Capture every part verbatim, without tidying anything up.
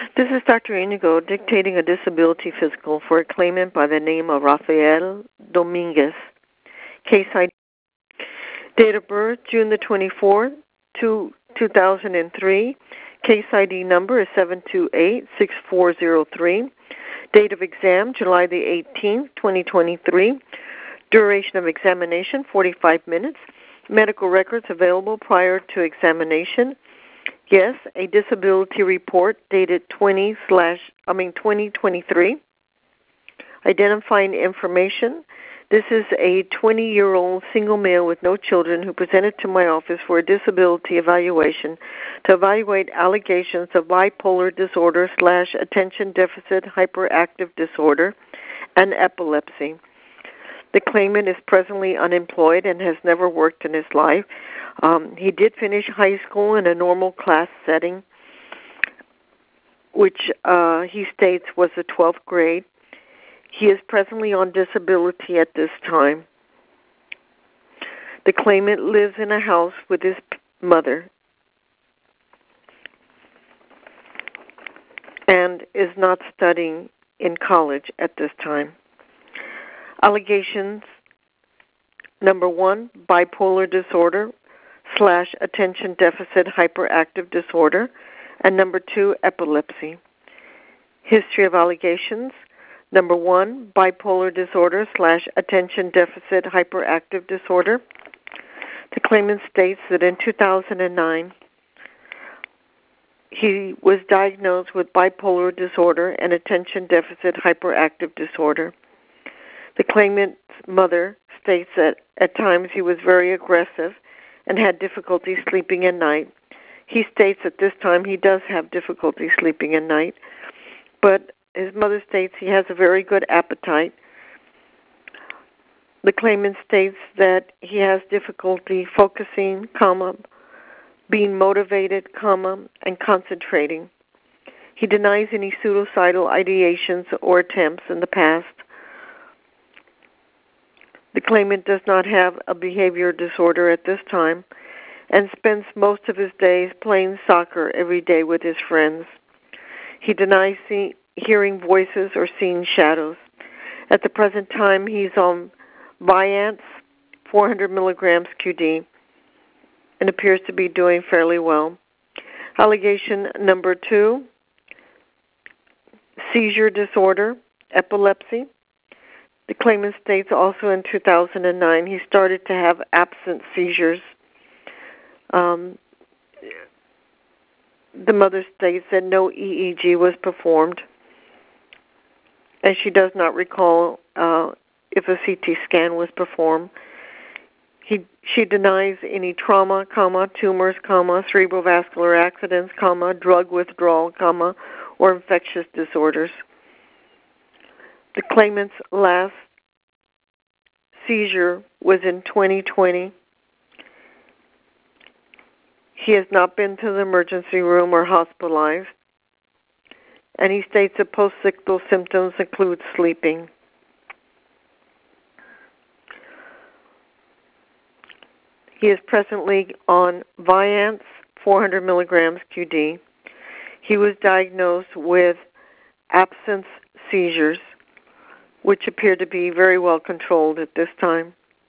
This is Doctor Inigo dictating a disability physical for a claimant by the name of Rafael Dominguez. Case I D. Date of birth, June the twenty-fourth, two thousand three. Case I D number is seven two eight six four zero three. Date of exam, July the eighteenth, twenty twenty-three. Duration of examination, forty-five minutes. Medical records available prior to examination. Yes, a disability report dated twenty slash I mean twenty twenty-three. Identifying information. This is a twenty-year-old single male with no children who presented to my office for a disability evaluation to evaluate allegations of bipolar disorder slash attention deficit hyperactive disorder and epilepsy. The claimant is presently unemployed and has never worked in his life. Um, he did finish high school in a normal class setting, which uh, he states was the twelfth grade. He is presently on disability at this time. The claimant lives in a house with his mother and is not studying in college at this time. Allegations, number one, bipolar disorder slash attention deficit hyperactive disorder, and number two, epilepsy. History of allegations, number one, bipolar disorder slash attention deficit hyperactive disorder. The claimant states that in two thousand nine, he was diagnosed with bipolar disorder and attention deficit hyperactive disorder. The claimant's mother states that at times he was very aggressive and had difficulty sleeping at night. He states at this time he does have difficulty sleeping at night, but his mother states he has a very good appetite. The claimant states that he has difficulty focusing, comma, being motivated, comma, and concentrating. He denies any suicidal ideations or attempts in the past. The claimant does not have a behavior disorder at this time and spends most of his days playing soccer every day with his friends. He denies see, hearing voices or seeing shadows. At the present time, he's on Vyvanse, four hundred milligrams Q D, and appears to be doing fairly well. Allegation number two, seizure disorder, epilepsy. The claimant states also in two thousand nine he started to have absent seizures. Um, the mother states that no E E G was performed, and she does not recall uh, if a C T scan was performed. He, she denies any trauma, comma, tumors, comma, cerebrovascular accidents, comma, drug withdrawal, comma, or infectious disorders. The claimant's last seizure was in twenty twenty. He has not been to the emergency room or hospitalized, and he states that post-ictal symptoms include sleeping. He is presently on Vyvanse, four hundred milligrams Q D. He was diagnosed with absence seizures, which appear to be very well controlled at this time.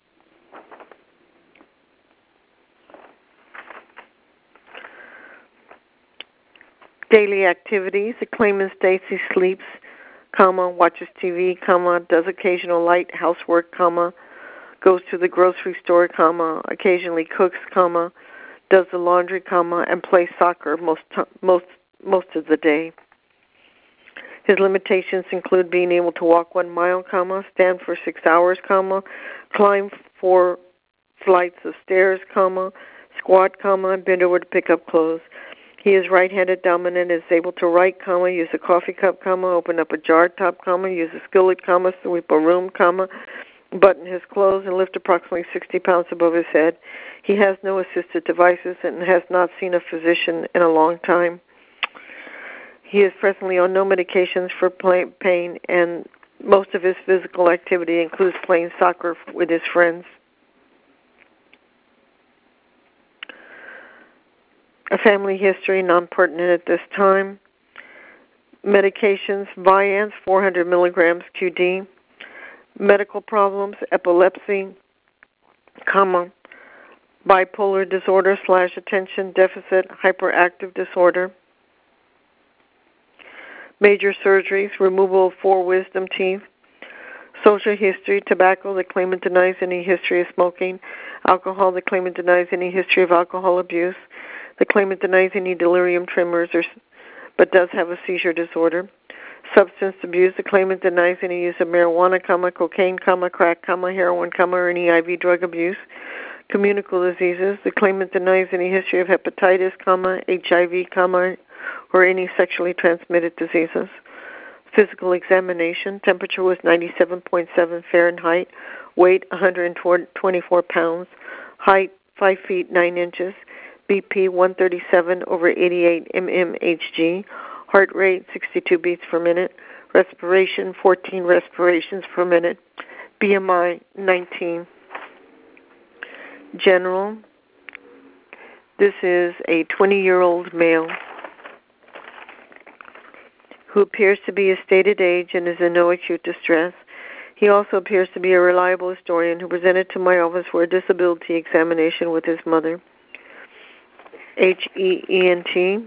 Daily activities. The claimant states he sleeps, comma, watches T V, comma, does occasional light housework, comma, goes to the grocery store, comma, occasionally cooks, comma, does the laundry, comma, and plays soccer most most most of the day. His limitations include being able to walk one mile, comma, stand for six hours, comma, climb four flights of stairs, comma, squat, comma, and bend over to pick up clothes. He is right-handed dominant, is able to write, comma, use a coffee cup, comma, open up a jar top, comma, use a skillet, comma, sweep a room, comma, button his clothes and lift approximately sixty pounds above his head. He has no assisted devices and has not seen a physician in a long time. He is presently on no medications for pain, and most of his physical activity includes playing soccer with his friends. A family history, non-pertinent at this time. Medications, Vyvanse, four hundred milligrams Q D. Medical problems, epilepsy, comma, bipolar disorder slash attention deficit hyperactive disorder. Major surgeries, removal of four wisdom teeth. Social history, tobacco, the claimant denies any history of smoking. Alcohol, the claimant denies any history of alcohol abuse. The claimant denies any delirium tremors or, but does have a seizure disorder. Substance abuse, the claimant denies any use of marijuana, comma, cocaine, comma, crack, comma, heroin, comma, or any I V drug abuse. Communicable diseases, the claimant denies any history of hepatitis, comma, H I V, comma, or any sexually transmitted diseases. Physical examination, temperature was ninety-seven point seven Fahrenheit, weight one hundred twenty-four pounds, height five feet nine inches, B P one thirty-seven over eighty-eight mmHg, heart rate sixty-two beats per minute, respiration fourteen respirations per minute, B M I nineteen. General, this is a twenty-year-old male who appears to be his stated age and is in no acute distress. He also appears to be a reliable historian who presented to my office for a disability examination with his mother. H E E N T.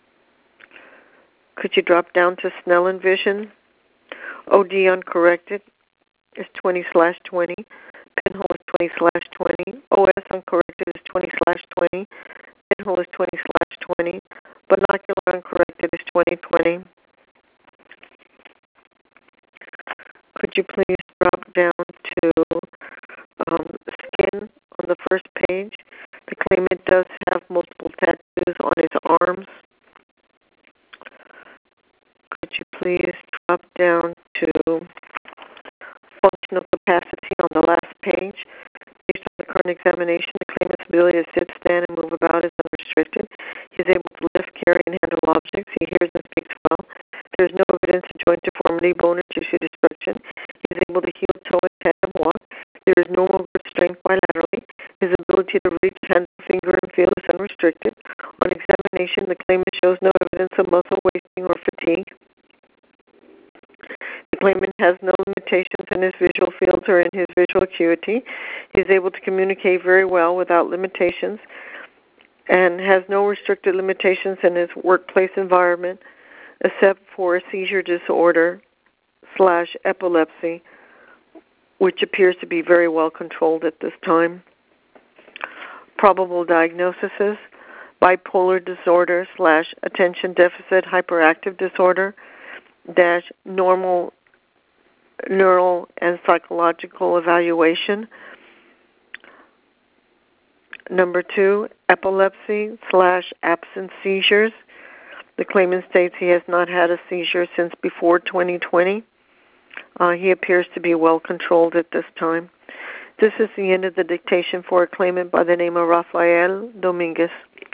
Could you drop down to Snellen vision? O D uncorrected is twenty slash twenty. Pinhole is twenty slash twenty. O S uncorrected is twenty slash twenty. Pinhole is twenty slash twenty. Binocular uncorrected is twenty twenty. Could you please drop down to um, skin on the first page? The claimant does have multiple tattoos on his arms. Could you please drop down to functional capacity on the last page? Based on the current examination, the claimant's ability to sit, stand, and move about is unrestricted. He is able to lift, carry, and handle objects. He hears and speaks well. There is no evidence of joint deformity, bone, or tissue destruction. He is able to heel, toe, and tandem walk. There is normal grip strength bilaterally. His ability to reach, handle, finger, and feel is unrestricted. On examination, the claimant shows no evidence of muscle wasting or fatigue. The claimant has no limitations in his visual fields or in his visual acuity. He is able to communicate very well without limitations and has no restricted limitations in his workplace environment except for a seizure disorder slash epilepsy, which appears to be very well controlled at this time. Probable diagnoses: bipolar disorder slash attention deficit hyperactive disorder dash normal neural and psychological evaluation. Number two, epilepsy slash absent seizures. The claimant states he has not had a seizure since before twenty twenty. Uh, he appears to be well controlled at this time. This is the end of the dictation for a claimant by the name of Rafael Dominguez.